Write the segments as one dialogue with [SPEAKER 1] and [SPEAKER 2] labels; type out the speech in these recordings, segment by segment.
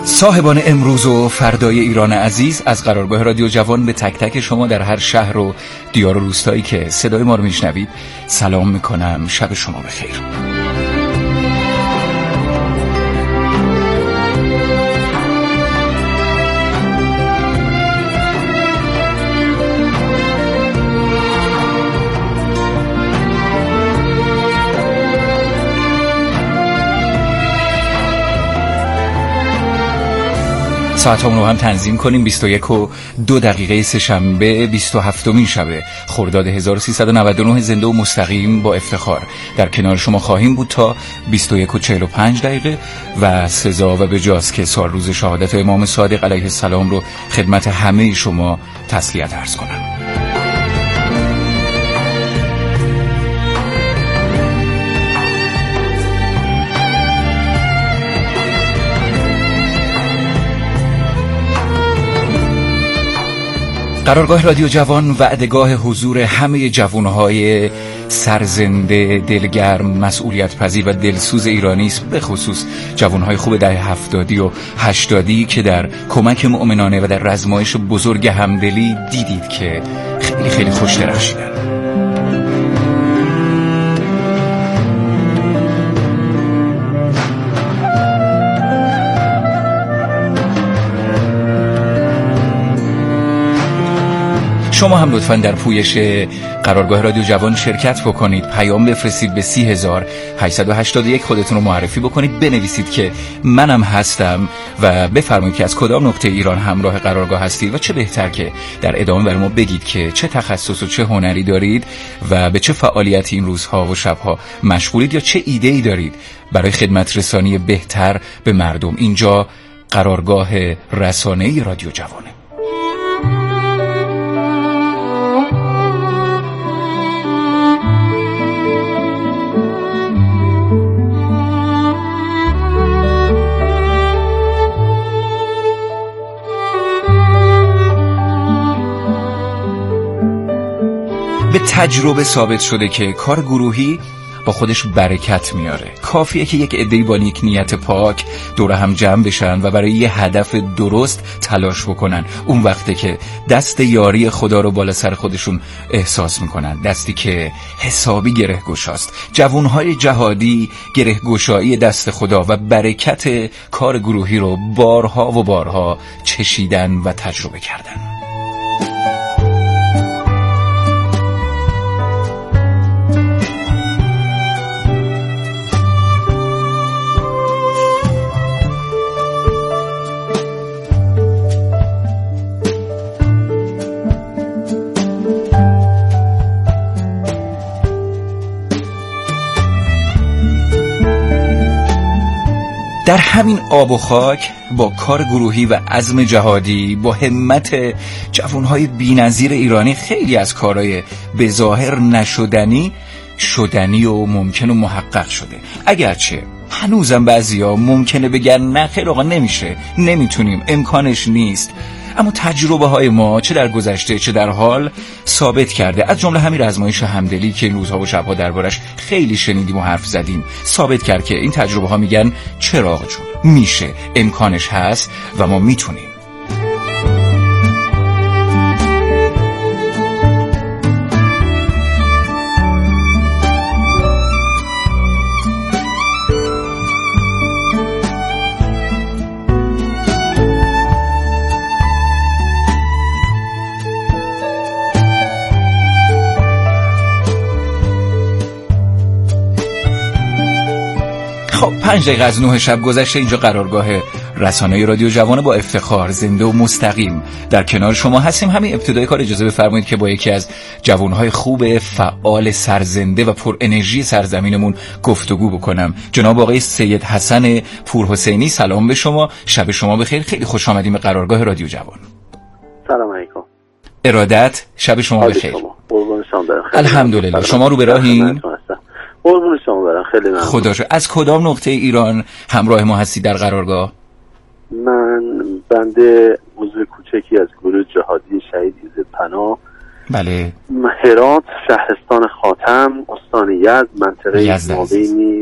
[SPEAKER 1] صاحبان امروز و فردای ایران عزیز، از قرارگاه رادیو جوان به تک تک شما در هر شهر و دیار و روستایی که صدای ما رو میشنوید سلام میکنم. شب شما بخیر. ساعتمون رو هم تنظیم کنیم. 21:02 سه‌شنبه 27مین شب خرداد 1399 زنده و مستقیم با افتخار در کنار شما خواهیم بود تا 21:45 و سزا و بجاست که سال روز شهادت امام صادق علیه السلام رو خدمت همه شما تسلیت عرض کنم. قرارگاه رادیو جوان وعدگاه حضور همه جوانهای سرزنده، دلگرم، مسئولیت پذیر و دلسوز ایرانی است، به خصوص جوانهای خوب دهه 70 و 80 که در کمک مؤمنانه و در رزمایش بزرگ همدلی دیدید که خیلی خیلی خوش درخشیدن. شما هم لطفاً در پویش قرارگاه رادیو جوان شرکت بکنید. پیام بفرستید به 30881، خودتون رو معرفی بکنید، بنویسید که منم هستم و بفرمایید که از کدام نقطه ایران همراه قرارگاه هستید و چه بهتر که در ادامه برای ما بگید که چه تخصص و چه هنری دارید و به چه فعالیتی این روزها و شبها مشغولید یا چه ایده‌ای دارید برای خدمت رسانی بهتر به مردم. اینجا قرارگاه رسانه‌ای رادیو جوانه. به تجربه ثابت شده که کار گروهی با خودش برکت میاره. کافیه که یک عده‌ای با یک نیت پاک دور هم جمع بشن و برای یه هدف درست تلاش بکنن. اون وقته که دست یاری خدا رو بالا سر خودشون احساس میکنن، دستی که حسابی گره گشاست. جوانهای جهادی گره گشایی دست خدا و برکت کار گروهی رو بارها و بارها چشیدن و تجربه کردن. در همین آب و خاک با کار گروهی و عزم جهادی، با همت جوانهای بی‌نظیر ایرانی، خیلی از کارهای به ظاهر نشدنی شدنی و ممکن و محقق شده. اگرچه هنوزم بعضیا ممکنه بگن نه خیر آقا نمیشه، نمیتونیم، امکانش نیست، اما تجربه های ما چه در گذشته چه در حال ثابت کرده، از جمله همین رزمایش همدلی که این روزها و شبها دربارش خیلی شنیدیم و حرف زدیم، ثابت کرد که این تجربه ها میگن چراغ جون میشه، امکانش هست و ما میتونیم. خب 5 دقیقه از 9 شب گذشته. اینجا قرارگاه رسانه‌ای رادیو جوان با افتخار زنده و مستقیم در کنار شما هستیم. همین ابتدای کار اجازه بفرمایید که با یکی از جوانهای خوب فعال سرزنده و پر انرژی سرزمینمون گفتگو بکنم. جناب آقای سید حسن پورحسینی، سلام به شما، شب شما بخیر، خیلی خوش آمدیم به قرارگاه رادیو جوان.
[SPEAKER 2] سلام علیکم.
[SPEAKER 1] ارادت، شب شما بخیر.
[SPEAKER 2] قربون شما برم.
[SPEAKER 1] الحمدلله. شما رو به راهین؟
[SPEAKER 2] قربون شما برم، خیلی ممنون.
[SPEAKER 1] خدا شکر. از کدام نقطه ایران همراه ما هستی در قرارگاه؟
[SPEAKER 2] من بنده عضو کوچکی از گروه جهادی شهید ایزدپناه،
[SPEAKER 1] بله،
[SPEAKER 2] هرات، شهرستان خاتم، استان یزد، منطقه مابینی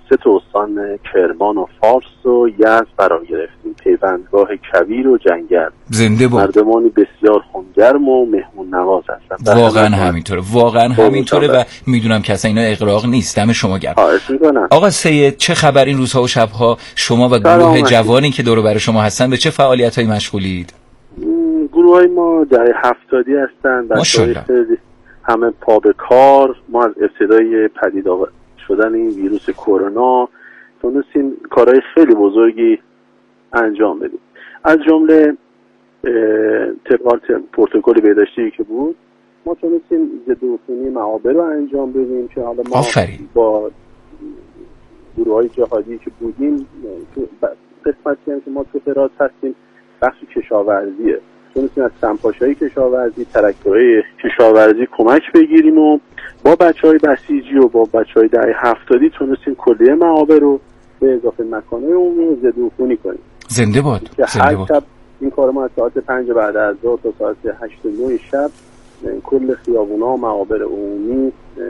[SPEAKER 2] سه استان کرمان و فارس و یزد فرا گرفتیم، پیوندگاه کویر و جنگل.
[SPEAKER 1] زنده باد.
[SPEAKER 2] مردمانی بسیار خونگرم و مهمون نواز هستن.
[SPEAKER 1] واقعا همینطوره، واقعا همینطوره و میدونم که اصلا اینا اغراق نیست. دم شما گرم. آقا سید، چه خبر این روزها و شبها؟ شما و گروه جوانی که دور و بر شما هستن به چه فعالیت‌هایی مشغولید؟
[SPEAKER 2] گروه‌های ما در 70 هستن، بچه‌های خیلی همه پا به کار. ما از ابتدای پدید شدن این ویروس کرونا تونستیم کارهای خیلی بزرگی انجام بدیم. از جمله طبق پروتکل بهداشتی که بود، ما تونستیم ضد عفونی معابر رو انجام بدیم که حالا ما با گروه‌های جهادی که بودیم قسمتی هم که ما تو هرات هستیم بخش کشاورزیه، تونستیم از سمپاشای کشاورزی، تراکتورهای کشاورزی کمک بگیریم و با بچهای بسیجی و با بچهای دهه 70 تونستیم کلیه معابر رو به اضافه مکانهای عمومی ضد عفونی کنیم.
[SPEAKER 1] زنده باد.
[SPEAKER 2] زنده باد. شب این کار ما از ساعت 5 بعد از ظهر تا ساعت 8 و 9 شب کل خیابونا و معابر عمومی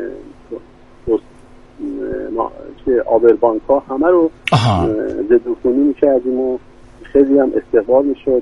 [SPEAKER 2] که آبربانک‌ها همه رو ضد عفونی می‌کردیم و خیلی هم استقبال می‌شد.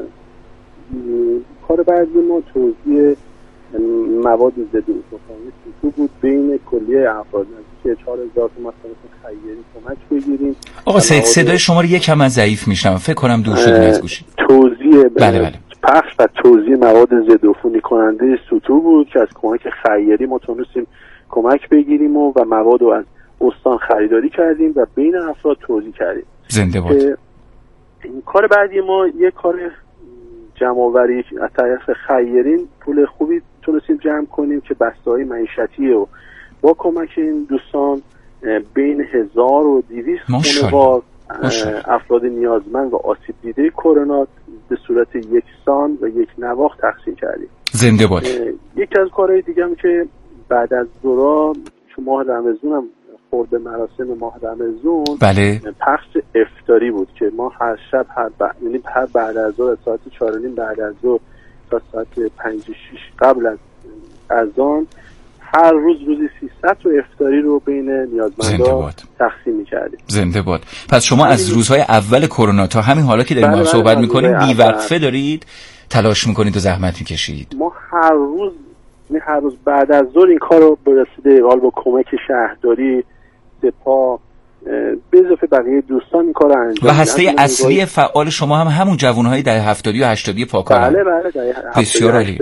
[SPEAKER 2] کار بعدی ما توزیع مواد ضد عفونی تو بود بین کلیه افراد که 4000 تومان خیری کمک بگیریم.
[SPEAKER 1] آقا سید، صدای شما رو یکم از ضعیف میشنم، فکر کنم دور شدین از گوشی.
[SPEAKER 2] توزیع
[SPEAKER 1] بله.
[SPEAKER 2] پخش و توزیع مواد ضد عفونی کننده سوتو بود که از کمک خیری ما تونستیم کمک بگیریم و مواد رو از استان خریداری کردیم و بین افراد توزیع کردیم.
[SPEAKER 1] زنده باد.
[SPEAKER 2] این کار بعدی ما یک کار جمع‌آوری از طرف خیرین پول خوبی تونستیم جمع کنیم که بسته‌های معیشتی و با کمک این دوستان بین 1200 خانواده افراد نیازمند و آسیب دیده کرونا به صورت یکسان و یک نواخت تقسیم کردیم.
[SPEAKER 1] زنده باد.
[SPEAKER 2] یکی از کارهای دیگه هم که بعد از دورا چون ماه رمضان هم خورد مراسم ماه رمضان،
[SPEAKER 1] بله،
[SPEAKER 2] پخش افطاری بود که ما هر شب یعنی هر بعد از ظهر ساعت 4:30 بعد از ظهر تا ساعت 5-6 قبل از اذان هر روزی 300 تا افطاری رو بین نیازمندان تقسیم می‌کردیم.
[SPEAKER 1] زنده باد. پس شما از روزهای اول کرونا تا همین حالا که داریم صحبت می‌کنیم بی‌وقفه دارید تلاش می‌کنید و زحمت می‌کشید.
[SPEAKER 2] ما هر روز بعد از ظهر این کار رو به وسیله با کمک شهرداری، سپاه به اضافه بقیه دوستان این کار رو انجام.
[SPEAKER 1] و هسته اصلی فعال شما هم همون جوان‌های دهه 70 و 80 پاکار.
[SPEAKER 2] بله
[SPEAKER 1] بسیار عالی.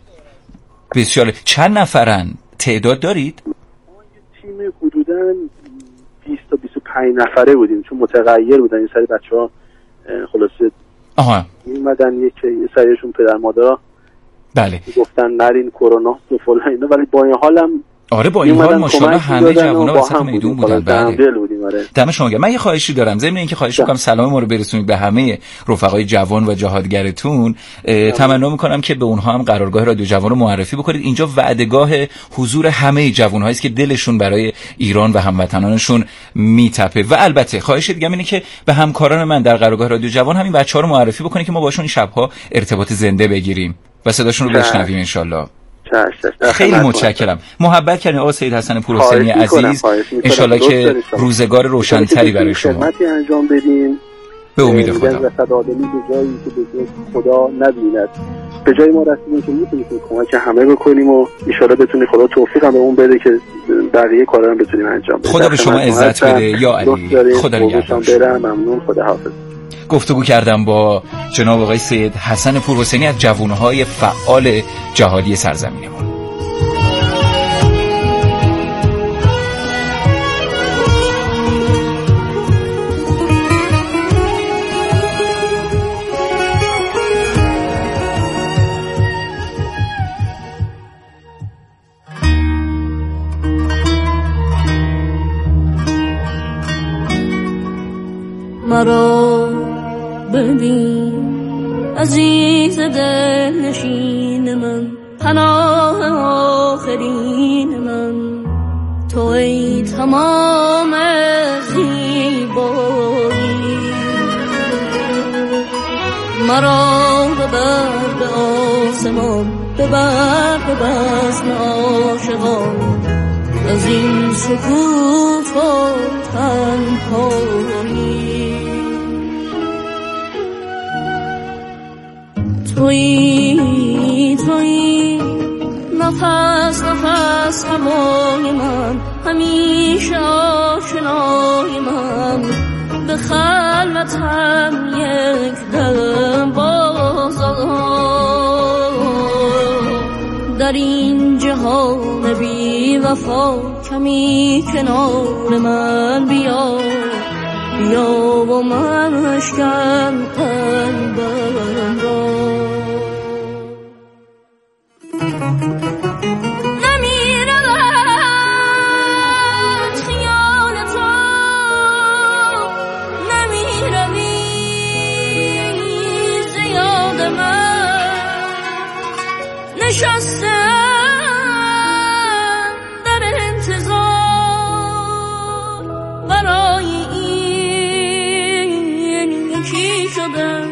[SPEAKER 1] بسیار. چند نفرن؟ تعداد دارید؟
[SPEAKER 2] ما یه تیم حدوداً 20 تا 25 نفره بودیم چون متغیر بودن این سری بچه‌ها خلاصه اومدن یه سریشون پدر مادرها
[SPEAKER 1] بله
[SPEAKER 2] گفتن نرین کرونا و فلان اینا، ولی با این حالم
[SPEAKER 1] با این حال ماشاءالله همه جوونا وسط میدون بودن. بله دم شما گرم. من یه خواهشی دارم، ضمن اینکه خواهش می‌کنم سلام ما رو برسونید به همه رفقای جوان و جهادگرتون. تمنا می‌کنم که به اونها هم قرارگاه رادیو جوان رو معرفی بکنید. اینجا وعدهگاه حضور همه جوان‌هایی است که دلشون برای ایران و هموطنانشون میتپه. و البته خواهش دیگه اینه که به همکاران من در قرارگاه رادیو جوان همین بچه‌ها رو معرفی بکنید که ما باشون این شب‌ها ارتباط زنده بگیریم و صداشون رو بشنویم ان شاءالله. خیلی متشکرم. محبت کردین آقا سید حسن پورحسینی عزیز. ان شاءالله که روزگار روشن‌تری برای شما
[SPEAKER 2] خدمتی انجام بدین
[SPEAKER 1] به امید خدا.
[SPEAKER 2] رسد آدمی به جایی که به خدا نبیند، به جای ما رسیدیم که میتونیم کمک همه بکنیم و ان شاءالله بتونی خدا توفیق هم به اون بده که بقیه کارا رو بتونیم انجام بدیم.
[SPEAKER 1] خدا به شما عزت بده یا علی. خدا نگهدار.
[SPEAKER 2] ممنون. خدا حافظ.
[SPEAKER 1] گفتگو کردم با جناب آقای سید حسن پورحسینی از جوانهای فعال جهادی سرزمینمون.
[SPEAKER 3] مرا بدین عزیز دل نشین من، پناه آخرین من، تو ای تمام زیبایی. مرا ببر به آسمان، ببر به بزم عاشقان، از این سکوت و تنهایی. تویی نفس نفس هوای من، همیشه آشنای من، به خلوتم یک دم بازآ. در این جهان بی وفا کمی کنار من بیا، بیا و من اشکن قلبم را. نشستم در انتظار، برای این یکی شدم.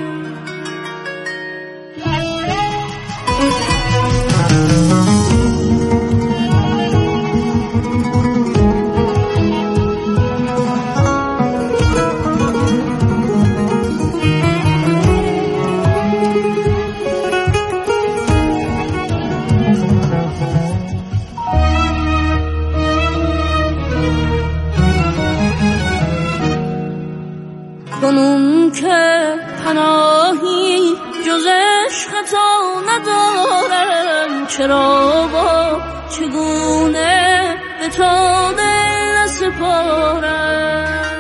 [SPEAKER 3] کنون که پناهی جز عشق تو ندارم، چرا با چگونه به تو دل سپارم،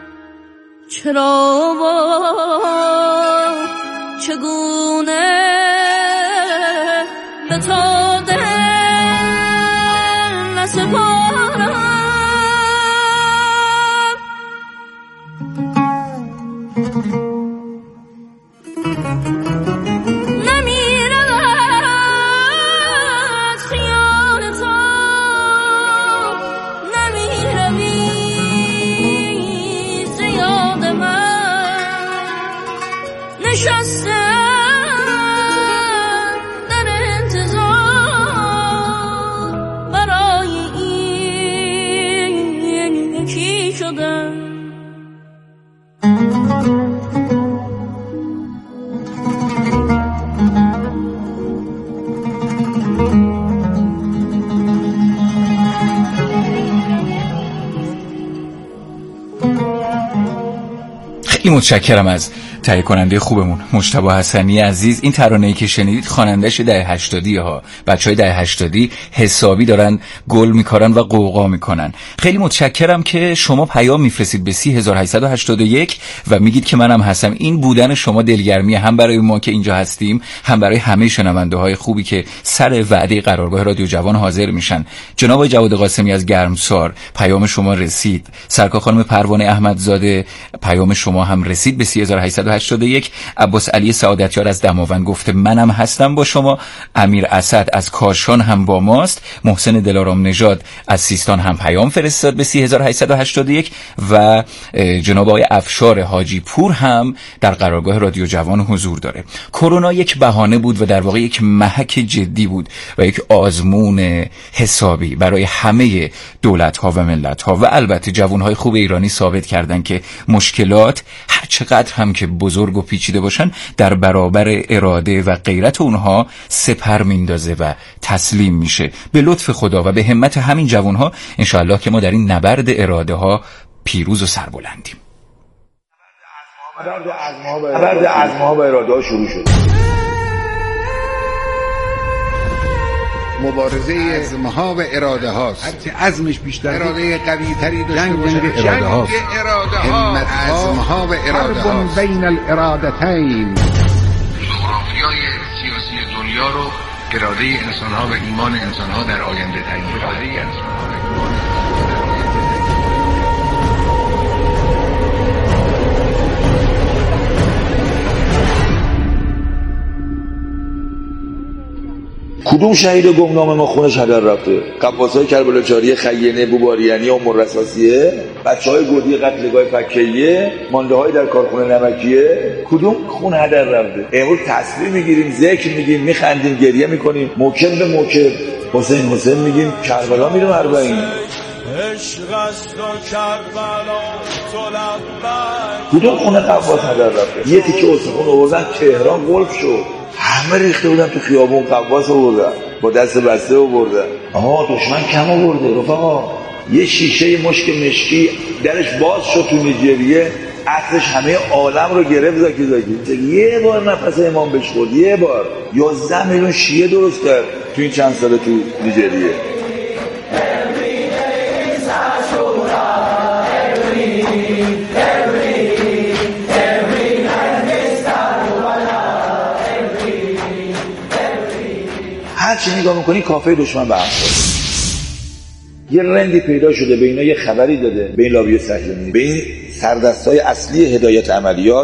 [SPEAKER 3] چرا با چگونه به تو دل سپارم.
[SPEAKER 1] خیلی متشکرم از تهیه کننده خوبمون مجتبی حسنی عزیز. این ترانه‌ای که شنیدید خواننده‌اش دهه 80 ها، بچهای دهه 80 حسابی دارن گل میکارن و قوقا میکنن. خیلی متشکرم که شما پیام میفرستید به 3881 و میگید که منم هستم. این بودن شما دلگرمی هم برای ما که اینجا هستیم، هم برای همه شنونده‌های خوبی که سر وعده قرارگاه رادیو جوان حاضر میشن. جناب آقای جواد قاسمی از گرمسار پیام شما رسید. سرکار خانم پروانه احمدزاده پیام شما هم رسید به 3881. عباس علی سعادتیار از دماوند گفته منم هستم با شما. امیر اسد از کاشان هم با ماست. محسن دلارام نژاد از سیستان هم پیام فرستاد به 3881 و جناب آقای افشار حاجی پور هم در قرارگاه رادیو جوان حضور داره. کرونا یک بهانه بود و در واقع یک محک جدی بود و یک آزمون حسابی برای همه دولت‌ها و ملت‌ها و البته جوان‌های خوب ایرانی ثابت کردن که مشکلات هر چقدر هم که بزرگ و پیچیده باشن در برابر اراده و غیرت اونها سپر میندازه و تسلیم میشه. به لطف خدا و به همت همین جوانها انشاءالله که ما در این نبرد اراده ها پیروز و سربلندیم.
[SPEAKER 4] نبرد عزم‌ها و اراده ها شروع شد.
[SPEAKER 5] مبارزه عزم‌ها و اراده هاست.
[SPEAKER 6] هرچه عزمش بیشتر
[SPEAKER 5] اراده قوی تری داشته باشه.
[SPEAKER 6] جنگ اراده هاست.
[SPEAKER 5] همت عزم‌ها و اراده هاست.
[SPEAKER 6] بین الارادتین.
[SPEAKER 7] جغرافیای سیاسی دنیا رو اراده انسان‌ها و ایمان انسان‌ها در آینده تعیین می‌کنه.
[SPEAKER 4] کدوم شهید گمنام ما خونش هدر رفته؟ قفاسای کربلا چاری، خیینه، بوباریانی و مرساسیه، بچهای گودی قتلگاه فکیه، مانده‌های در کارخونه نمکیه، کدوم خون هدر رفته؟ امروز تصویر میگیریم، ذکر میگیم، میخندیم، گریه میکنیم، موکب به موکب حسین میگیم کربلا میریم 40. کدوم خونه قواس هدر رفته؟ یه تیکه استخون آوردن تهران قلف شد، همه ریخته بودن تو خیابون، قواس آوردن با دست بسته آوردن. دشمن کم آورده رفقا. یه شیشه مشک مشکی درش باز شد تو نیجریه، عطرش همه عالم رو گرفت. زاکی یه بار نفس امام بهش خورد، یه بار 11 میلیون شیعه درست کرد تو این چند سال تو نیجریه. هر چی نگاه میکنی کافه دشمن به هم خورد. یه رندی پیدا شده به اینا، یه خبری داده به این لابی صهیونی، به این سردستای اصلی هدایت عملیات،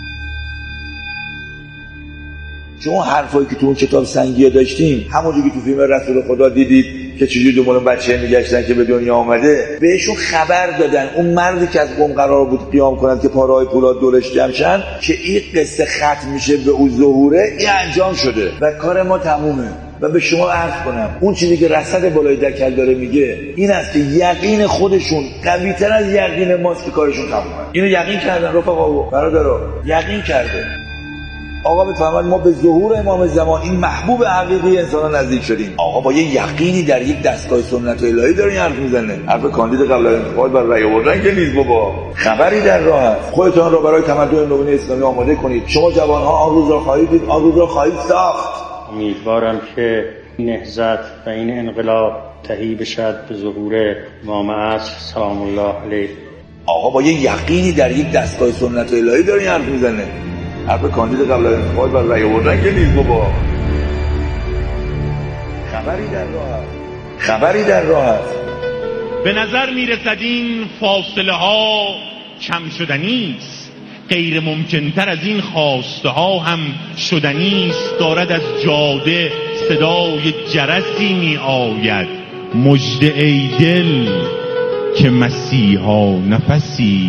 [SPEAKER 4] چون اون حرفایی که تو اون کتاب سنگیه داشتیم، همونجوری که تو فیلم رسول خدا دیدید که چجوری دنبال بچه میگشتن که به دنیا آمده، بهشون خبر دادن اون مردی که از قم قرار بود قیام کنند که پاهای پولاد دورش جمع شن، که این قصه ختم میشه به اون ظهوره، این انجام شده و کار ما تمومه. و به شما عرض کنم اون چیزی که رصد بالای دکل داره میگه این است که یقین خودشون قوی تر از یقین ماست که کارشون تمومه. اینو یقین کردن رفقا و برادرها، یقین کرده. آقا بفرمایید ما به ظهور امام زمان، این محبوب حقیقی انسان نزدیک شدیم. آقا با یه یقینی در یک دستگاه سنت الهی داره این حرف میزنه. حرف کاندید قبل از انتخابات بر رأی آوردن که نیست بابا. خبری در راه است. خودتون رو برای تمدن نوین اسلامی آماده کنید. شما جوانها آن روز را خواهید دید، آن روز را خواهید ساخت.
[SPEAKER 8] امیدوارم که نهضت و این انقلاب تهی بشد به ظهور امام عصر سلام الله علیه.
[SPEAKER 4] آقا با یه یقینی در یک دستگاه سنت الهی داره این حرف میزنه. حرف کاندید قبل از انتخابات بر رأی آوردن که نیست بابا. خبری در راه است.
[SPEAKER 9] به نظر میرسد این فاصله ها کم شدنی است. غیر ممکنتر از این خواسته ها هم شدنی است. دارد از جاده صدای جرسی می آید. مژده ای دل که مسیحا نفسی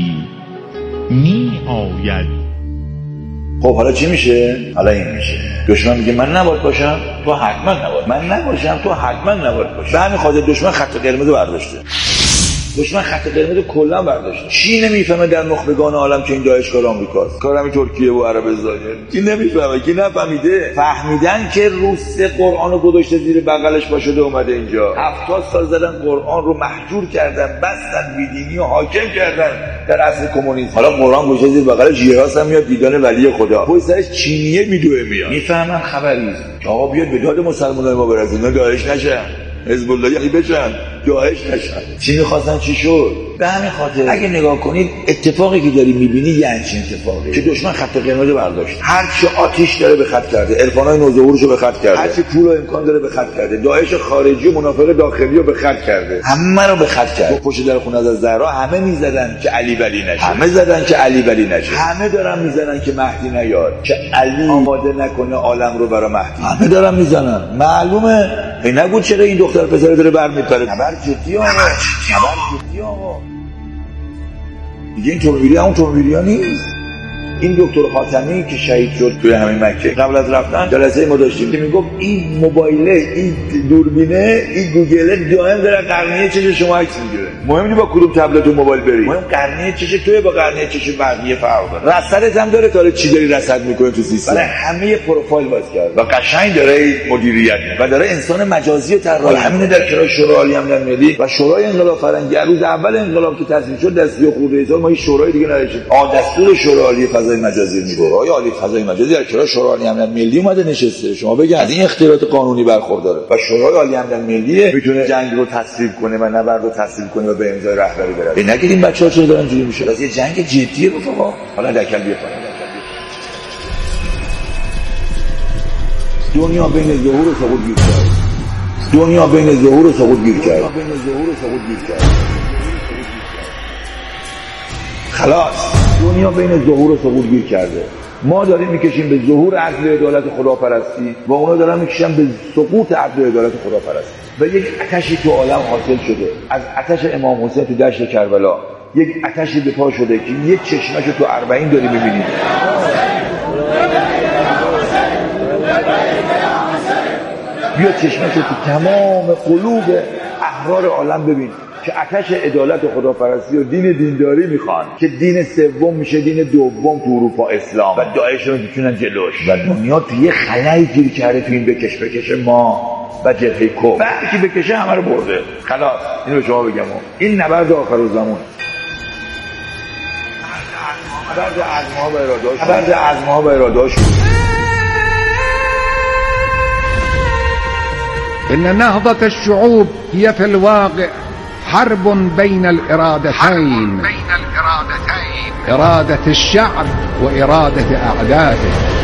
[SPEAKER 9] می آید.
[SPEAKER 4] خب حالا چی میشه؟ حالا این میشه دشمن میگه من نباید باشم تو حتما نباید، من نباشم تو حتما نباید باشی. به همین خاطر دشمن خط قرمز برداشته. دشمن خط قرمز کلا برداشته. چی نمیفهمه در نخبگان عالم که این داعشکار آمریکاست، کار همین ترکیه و عرب ظاهر. کی نمیفهمه، کی نفهمیده؟ فهمیدن که روسه قرآنو گذاشته زیر بغلش باشه اومده اینجا. 70 سال زدن قرآن رو محجور کردن، بستن، بیدینی و حاکم کردن در عصر کمونیسم. حالا قرآن گذاشته زیر بغلش، ژیراس هم میاد دیدن ولی خدا. پشت سرش چینیه میدوه میاد. میفهمن خبری است که آقا بیاد به داد مسلمانان ما برسه، اینا داعش نشن، حزب اللهی بشن، داعش نشن. چی می‌خواستن چی شد؟ به همین خاطر اگه نگاه کنید اتفاقی که داری می‌بینی یعنی چه اتفاقی؟ که دشمن خط قرمز برداشت. هر چی آتش داره به خط کرده، عرفانای نوظهورشو به خط کرده، هر چی پول و امکان داره به خط کرده، داعش خارجی و منافق داخلی رو به خط کرده، همه رو به خط کرده. پشت در خونه از زهرا همه می‌زدن که علی ولی نشه، همه زدن که علی ولی نشه، همه دارن می‌زنن که مهدی نیاد، که علی آماده نکنه عالم رو برای مهدی. همه دارن می‌زنن. معلومه این نگو چرا این دختر پسر داره برمی‌پره. خبر جدی آقا. دیگه این تورمیری همون تورمیریا نیست. این دکتر خاتمی که شهید شد توی همین مکه، قبل از رفتن جلسه ما داشتیم که میگفت این موبایله، این دوربینه، این گوگله دائم داره قرنیه چش شما عکس میگیره. مهم نیست با کدوم تبلت و موبایل بری، مهم قرنیه چش توی با قرنیه چش بقیه فرق داره. رصدت هم داره تا چی داری رصد میکنه تو سیستم. برای همه پروفایل باز کرد و قشنگ داره مدیریت و داره انسان مجازی و طراحی. همین در کنار شورای عالی امنیت ملی و شورای انقلاب فرنگی روز اول انقلاب که تصویب شد دستور خورده سال ما این شورای دیگه نداشتیم. دستور شورای عالی فضای مجازی میده. شورای عالی فضای مجازی در کنار شورای عالی امنیت ملی اومده نشسته. شما بگید از این اختیارات قانونی برخورداره و شورای عالی امنیت ملی میتونه جنگ رو تصویب کنه و نبرد رو تصویب کنه و به امضای رهبری برسه. نگید این بچه‌ها چرا دارن اینجوری میشه؟ از یه جنگ جدیه رفقا. حالا دکل بیافرین. دنیا بین ظهور و سقوط گیر کرد. دنیا بین ظهور و سقوط گیر کرد. خلاص دنیا بین ظهور و سقوط گیر کرده. ما داریم میکشیم به ظهور عدل عدالت خداپرستی و اونا دارن میکشن به سقوط عدل عدالت خداپرستی. و یک آتشی تو عالم حاصل شده. از آتش امام حسین تو دشت کربلا یک آتشی به پا شده که یک چشمشو تو 40 داری میبینید. بیا چشمش رو تو تمام قلوب احرار عالم ببین که آتش عدالت و خداپرستی و دینداری میخوان که دین سوم میشه دین دوم تو اروپا اسلام و داعش رو میتونن جلوش و دنیا تو یه خلایی گیر کرده تو این بکش ما و جبهه کفر بعد که بکشه همه رو برده. خلاص اینو به شما بگم این نبرد آخرالزمان، نبرد عزم‌ها و اراده‌هاش.
[SPEAKER 6] إن نهضة الشعوب هي في الواقع حرب بين الإرادتين، إرادة الشعب وإرادة أعداده.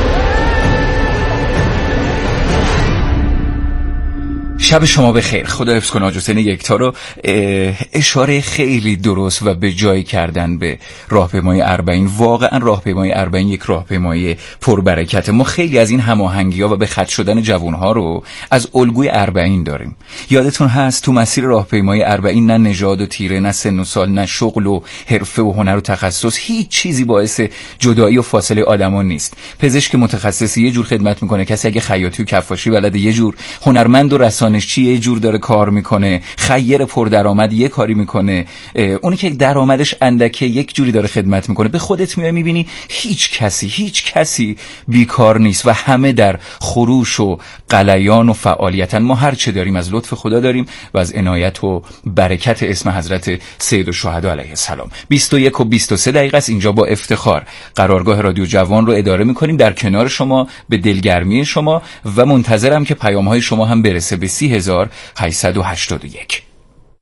[SPEAKER 1] شب شما بخیر. خدا حفظ کنه. حاج حسین یکتا رو اشاره خیلی درست و به جای کردن به راهپیمایی اربعین. واقعا راهپیمایی اربعین یک راهپیمایی پربرکته. ما خیلی از این هماهنگی‌ها و به خط شدن جوان‌ها رو از الگوی اربعین داریم. یادتون هست تو مسیر راهپیمایی اربعین نه نژاد و تیره، نه سن و سال، نه شغل و حرفه و هنر و تخصص، هیچ چیزی باعث جدایی و فاصله آدمان نیست. پزشک متخصص یه جور خدمت میکنه، کسی اگه خیاطی و کفاشی بلده یه جور، هنرمند و رسانشی یه جور داره کار میکنه، خیر پردرآمد یه کاری میکنه، اونی که درآمدش اندکه یک جوری داره خدمت میکنه. به خودت میبینی هیچ کسی بیکار نیست و همه در خروش و غلیان و فعالیتن. ما هر چه داریم از لطف خدا داریم و از عنایت و برکت اسم حضرت سید الشهدا علیه السلام. 21 و 23 دقیقه است. اینجا با افتخار قرارگاه رادیو جوان رو اداره میکنیم، در کنار شما، به دلگرمی شما و منتظرم که پیام‌های شما هم برسه به 30881.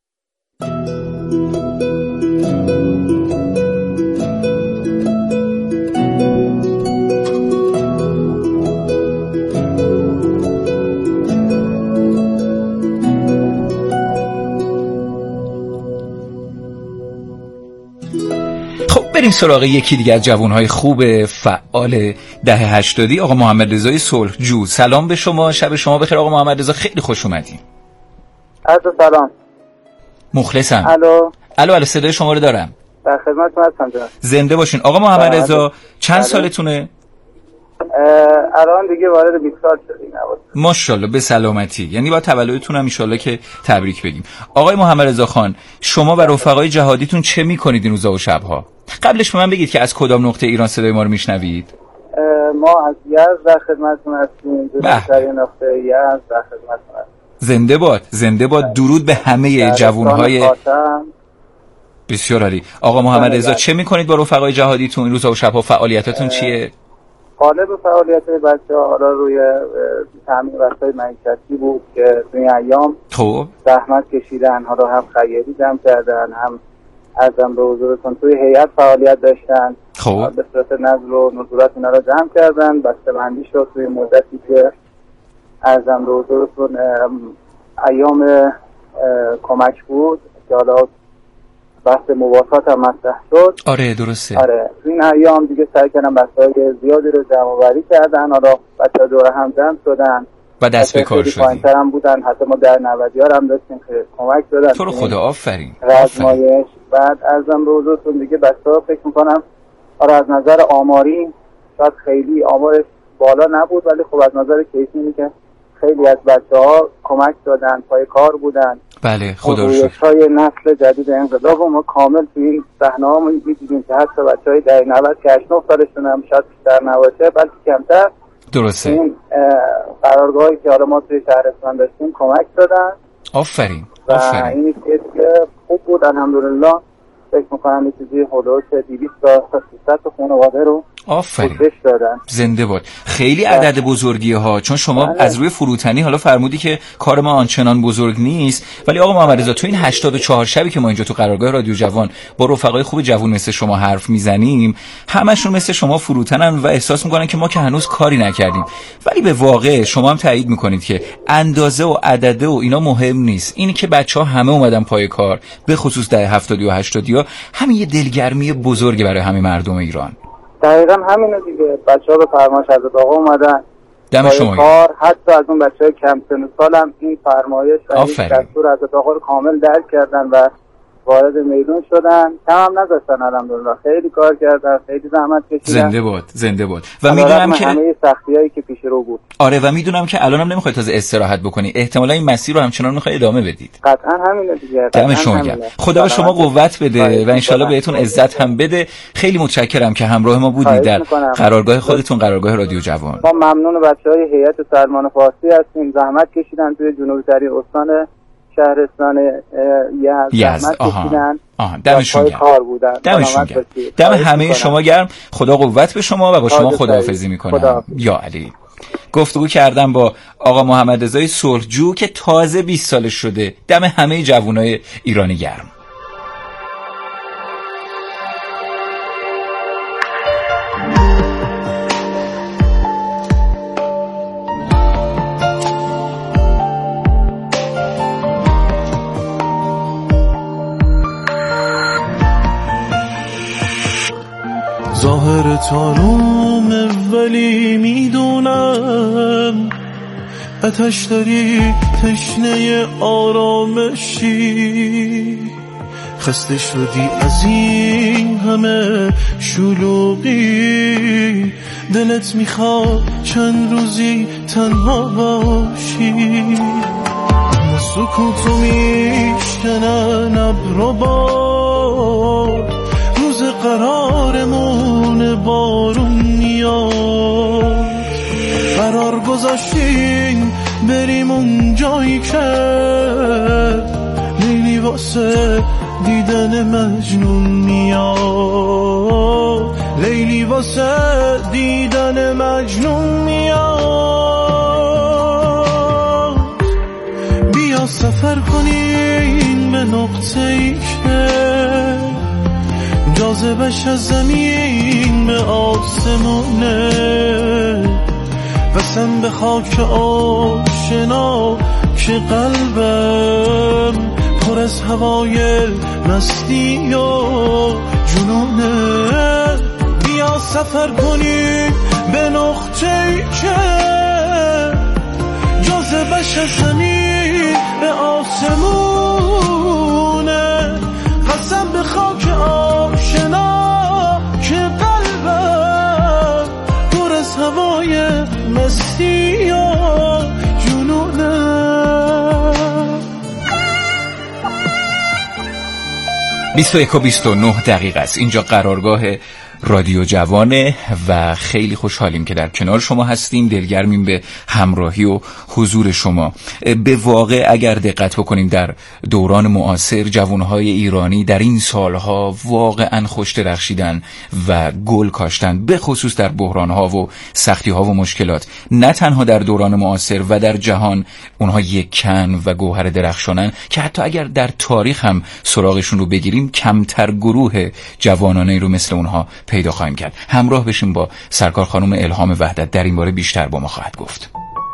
[SPEAKER 1] بریم سراغ یکی دیگه از جوانهای خوب فعال دهه 80. آقا محمد رضای صلح جو. سلام به شما، شب شما بخیر. آقا محمد رضا خیلی خوش اومدین.
[SPEAKER 10] عرض سلام.
[SPEAKER 1] مخلصم. الو صدای شما رو دارم.
[SPEAKER 10] در خدمتتون هستم جناب.
[SPEAKER 1] زنده باشین. آقا محمد رضا چند سالتونه؟
[SPEAKER 10] الان دیگه وارد 20 سال شدیم.
[SPEAKER 1] ماشاءالله به سلامتی. یعنی با تولدتون هم ان شاءالله که تبریک بگیم. آقای محمد رضا خان، شما و رفقای جهادیتون چه میکنید این روزا و شبها؟ قبلش به من بگید که از کدام نقطه ایران صدای ما رو میشنوید؟
[SPEAKER 10] ما از یزد در خدمتتون هستیم. در نقطه یزد در خدمتتون هستیم.
[SPEAKER 1] زنده باد. درود به همه جوانهای. بسیار عالی. آقا محمد رضا چه میکنید با رفقای جهادیتون این روزا و شبها؟ فعالیتاتون چیه؟
[SPEAKER 10] غالب فعالیت بچه‌ها حالا روی تامین وسایل معیشتی بود که توی ایام
[SPEAKER 1] خب
[SPEAKER 10] زحمت کشیدن، حالا هم خیری جمع کردن، هم ارزم به حضورتون توی هیئت فعالیت داشتن.
[SPEAKER 1] خب
[SPEAKER 10] به صورت نظر و نظارت اینا رو جمع کردن، بسته‌بندی شد توی مدتی که ارزم به حضورتون ایام کمک بود که حالا بحث مواسات هم مطرح شد.
[SPEAKER 1] آره درسته.
[SPEAKER 10] آره این ایام دیگه سعی کردن بچه‌های زیادی رو جمع‌آوری کردن، حالا بچه‌ها دور هم جمع شدن
[SPEAKER 1] و دست به کار شدن.
[SPEAKER 10] پایین‌تر هم بودن، حتی ما در 90 هم داشتیم که کمک دادن.
[SPEAKER 1] تو رو خدا آفرین.
[SPEAKER 10] رزمایش. بعد ارزم به حضورتون دیگه بچه‌ها فکر می‌کنم آره از نظر آماری شاید خیلی آمارش بالا نبود، ولی خب از نظر کیفی اینه که خیلی از بچه‌ها کمک دادن، پای کار بودن.
[SPEAKER 1] بله خدا رو شکر.
[SPEAKER 10] های نسل جدید انقلاب ما کامل توی این صحنه‌ها می‌دیدیم که حتی بچه‌های دهه 90 که 89 سالشون هم شاید بیشتر نباشه بلکه کمتر.
[SPEAKER 1] درسته.
[SPEAKER 10] این قرارگاهی که حالا ما توی شهرستان داشتیم کمک دادن.
[SPEAKER 1] آفرین.
[SPEAKER 10] این که خوب بود الحمدلله. فکر می‌کنم یه چیزی حدود 200 تا 300 تا خانواده رو
[SPEAKER 1] آفرین
[SPEAKER 10] دادن.
[SPEAKER 1] زنده باد. خیلی عدد بزرگیه ها، چون شما از روی فروتنی حالا فرمودی که کار ما آنچنان بزرگ نیست، ولی آقا محمد رضا تو این 84 شبی که ما اینجا تو قرارگاه رادیو جوان با رفقای خوب جوان مثل شما حرف میزنیم، همشون مثل شما فروتنن و احساس میکنن که ما که هنوز کاری نکردیم. ولی به واقع شما هم تایید میکنید که اندازه و عدده و اینا مهم نیست. اینی که بچه‌ها همه اومدن پای کار، به خصوص دهه 70 و 80 همین یه دلگرمی بزرگی برای همه مردم ایران.
[SPEAKER 10] دقیقاً همینه دیگه. بچه‌ها به فرمایش حضرت آقا اومدن.
[SPEAKER 1] دم شما
[SPEAKER 10] کار حتی از اون بچه‌های کم سن و سال هم این فرمایش و این دستور حضرت آقا رو کامل درک کردن و وارد میدون شدن، کم هم نذاشتن. الحمدلله خیلی کار کردن، خیلی زحمت کشیدن.
[SPEAKER 1] زنده باد. و میدونم که
[SPEAKER 10] همه سختیایی که پیش رو بود.
[SPEAKER 1] آره و میدونم که الانم نمیخواید تازه استراحت بکنی، احتمالاً این مسیر رو همچنان میخوای ادامه بدید.
[SPEAKER 10] قطعا همینه دیگه.
[SPEAKER 1] دم شما گرم. خدا به شما قوت بده و انشالله بهتون عزت هم بده. خیلی متشکرم که همراه ما بودید در قرارگاه خودتون، قرارگاه رادیو جوان.
[SPEAKER 10] ما ممنون بچهای هیئت سلمان فارسی هستیم، زحمت کشیدن توی جنوبی ترین استان شهرستان یزد. زحمت کشیدن.
[SPEAKER 1] دمشون گرم. دم همه شما گرم. خدا قوت به شما و با شما خداحافظی میکنم. یا علی. گفتگو کردم با آقا محمد رضای صلحجو که تازه 20 سالش شده. دم همه جوانای ایرانی گرم.
[SPEAKER 11] ظاهر تارومه ولی میدونم آتش داری، تشنه آرامشی، خسته شدی از این همه شلوغی، دلت میخواد چند روزی تنها باشی. سکوتو میشکنن ابر و باد، روز قرارمون بارون میاد، قرار گذاشتیم بریم اون جایی که لیلی واسه دیدن مجنون میاد، لیلی واسه دیدن مجنون میاد. بیا سفر کنیم به نقطه‌ای که جاذبش از زمین به آسمونه، قسم به خاک آشنا که قلبم پر از هوای مستی و جنونه. بیا سفر کنیم به نقطه‌ای که جاذبش از زمین به آسمونه، قسم به خاک آشنا که قلبم پر از هوای مستی و جنونه.
[SPEAKER 1] 21:29 است. اینجا قرارگاه رادیو جوانه و خیلی خوشحالیم که در کنار شما هستیم. دلگرمیم به همراهی و حضور شما. به واقع اگر دقت بکنیم در دوران معاصر جوانهای ایرانی در این سالها واقعا خوش درخشیدن و گل کاشتن، به خصوص در بحرانها و سختیها و مشکلات. نه تنها در دوران معاصر و در جهان اونها یک کن و گوهر درخشانن که حتی اگر در تاریخ هم سراغشون رو بگیریم کمتر گروه جوانانه رو مثل اونها پیدا خواهیم کرد. همراه بشیم با سرکار خانم الهام وحدت، در این باره بیشتر با ما خواهد گفت.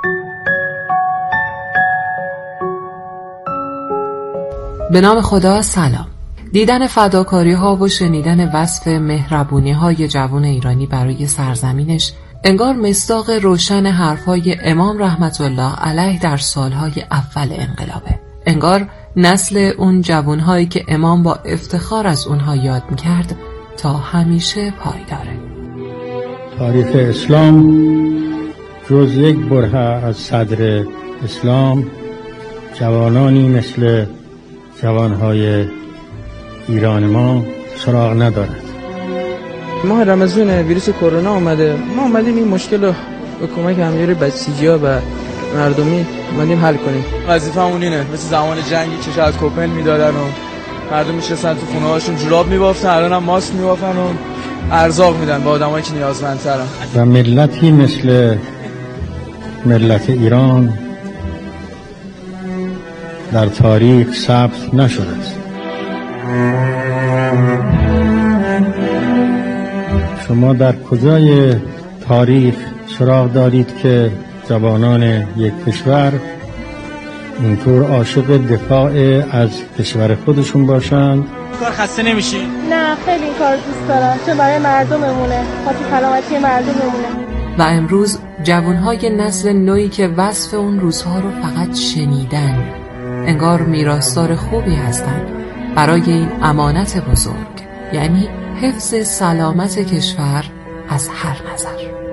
[SPEAKER 12] به نام خدا. سلام. دیدن فداکاری ها و شنیدن وصف مهربونی های جوان ایرانی برای سرزمینش انگار مصداق روشن حرفهای امام رحمت الله علیه در سالهای اول انقلابه. انگار نسل اون جوانهایی که امام با افتخار از اونها یاد میکرد تا همیشه پایداره.
[SPEAKER 13] تاریخ اسلام جز یک برهه از صدر اسلام جوانانی مثل جوانهای ایران ما سراغ ندارد.
[SPEAKER 14] ماه رمضان ویروس کرونا اومده، ما اومدیم این مشکل رو به کمک همیاری بسیجی‌ها و مردمی اومدیم حل کنیم.
[SPEAKER 15] وظیفه‌مون اینه، مثل زمان جنگی که شاید کوپن میدادن و مردم میشستن تو خونه هاشون جوراب میبافتن، الان هم ماسک میبافن و ارزاق میدن به آدمایی که نیازمندترن.
[SPEAKER 13] و ملتی مثل ملت ایران در تاریخ ثبت نشده است. شما در کجای تاریخ سراغ دارید که جوانان یک کشور اینطور عاشق دفاع از کشور خودشون باشند؟
[SPEAKER 15] کار خسته نمیشی؟
[SPEAKER 16] نه خیلی این کار دوست دارم، چون برای مردممونه، خاطر سلامتی مردممونه.
[SPEAKER 12] و امروز جوانهای نسل نوعی که وصف اون روزها رو فقط شنیدن، انگار میراثدار خوبی هستن برای این امانت بزرگ، یعنی حفظ سلامت کشور از هر نظر.